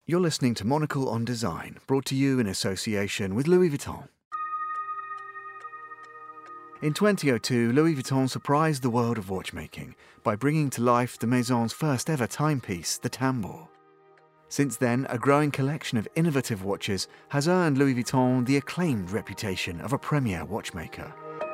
You're listening to Monocle on Design, brought to you in association with Louis Vuitton. In 2002, Louis Vuitton surprised the world of watchmaking by bringing to life the Maison's first ever timepiece, the tambour. Since then, a growing collection of innovative watches has earned Louis Vuitton the acclaimed reputation of a premier watchmaker.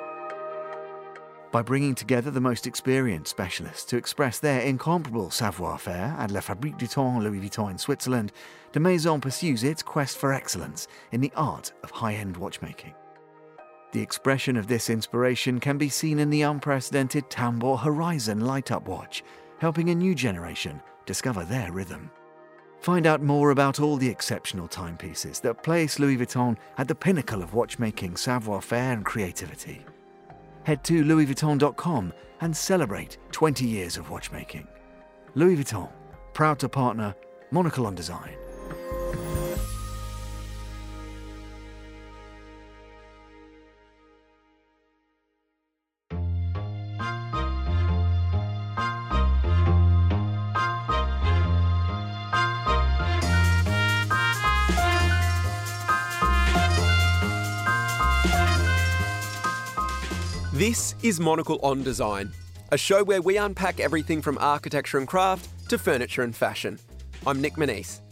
By bringing together the most experienced specialists to express their incomparable savoir-faire at La Fabrique du Temps Louis Vuitton in Switzerland, the Maison pursues its quest for excellence in the art of high-end watchmaking. The expression of this inspiration can be seen in the unprecedented Tambour Horizon light-up watch, helping a new generation discover their rhythm. Find out more about all the exceptional timepieces that place Louis Vuitton at the pinnacle of watchmaking savoir-faire and creativity. Head to louisvuitton.com and celebrate 20 years of watchmaking. Louis Vuitton, proud to partner Monocle on Design. This is Monocle on Design, a show where we unpack everything from architecture and craft to furniture and fashion. I'm Nick Manise.